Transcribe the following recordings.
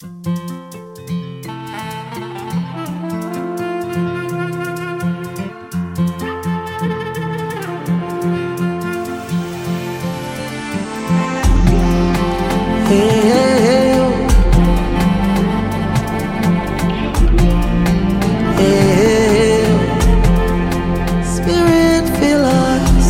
Spirit fill us.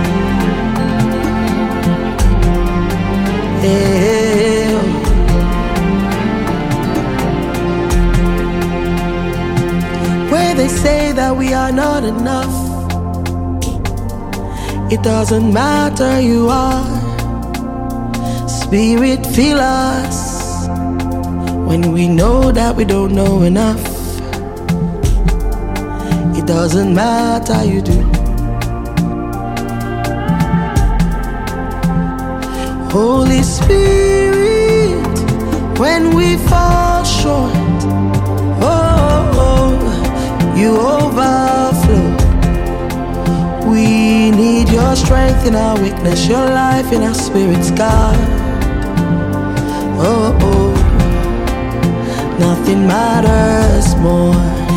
Where they say that we are not enough, it doesn't matter, you are. Spirit fill us when we know that we don't know enough. It doesn't matter, you do. Holy Spirit, when we fall short, you overflow. We need your strength in our weakness, your life in our spirits, God. Nothing matters more.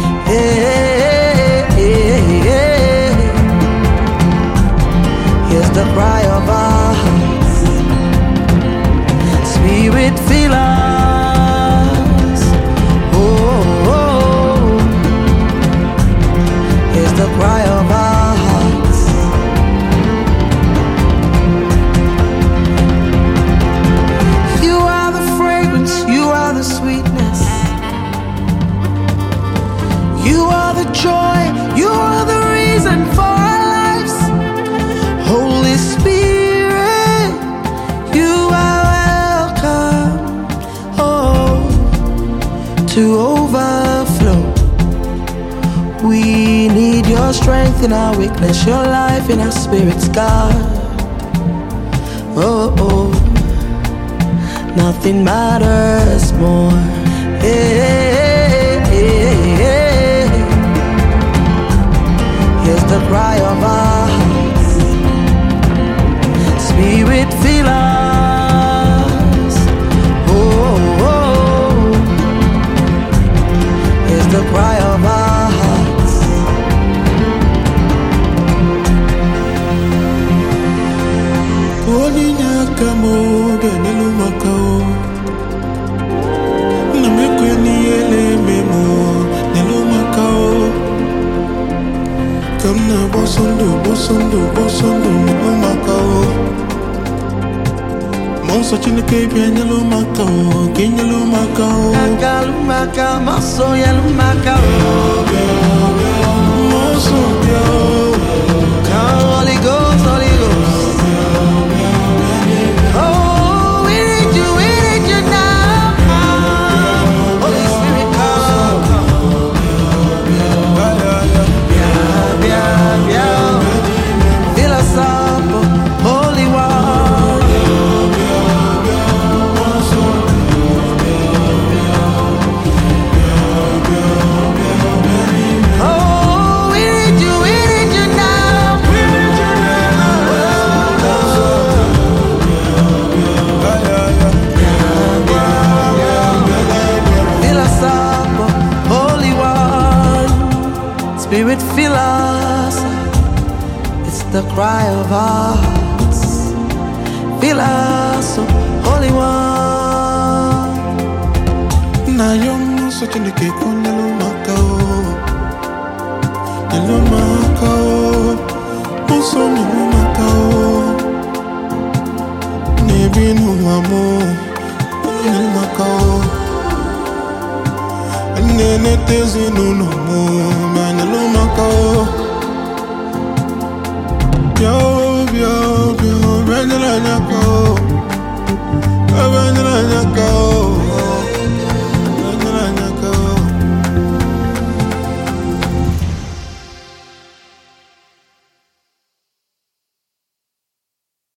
Here's the cry of our hearts. Spirit fill us. Here's the cry of our hearts. You are the fragrance, you are the sweetness, you are the joy, you are the reason for our lives. Holy Spirit, you are welcome, to overflow. We need your strength in our weakness, your life in our spirits, God. Nothing matters more. Here's the cry of our hearts. Spirit fill us. Here's the cry of our hearts. Oninya kamo ganelu makao na mekweni ele memo nelu makao kamna bosondo nelu makao monso chineke bia nelu makao kenyelu makao Nagalu makao maso yelu makao monso bia Holy Ghost, Holy Ghost. Spirit fill us, it's the cry of our hearts. Fill us, oh, Holy One. Na yom so chineke konyelu makao nelu makao monso nelu makao nebinu amo nelu makao nene tezi nuno mo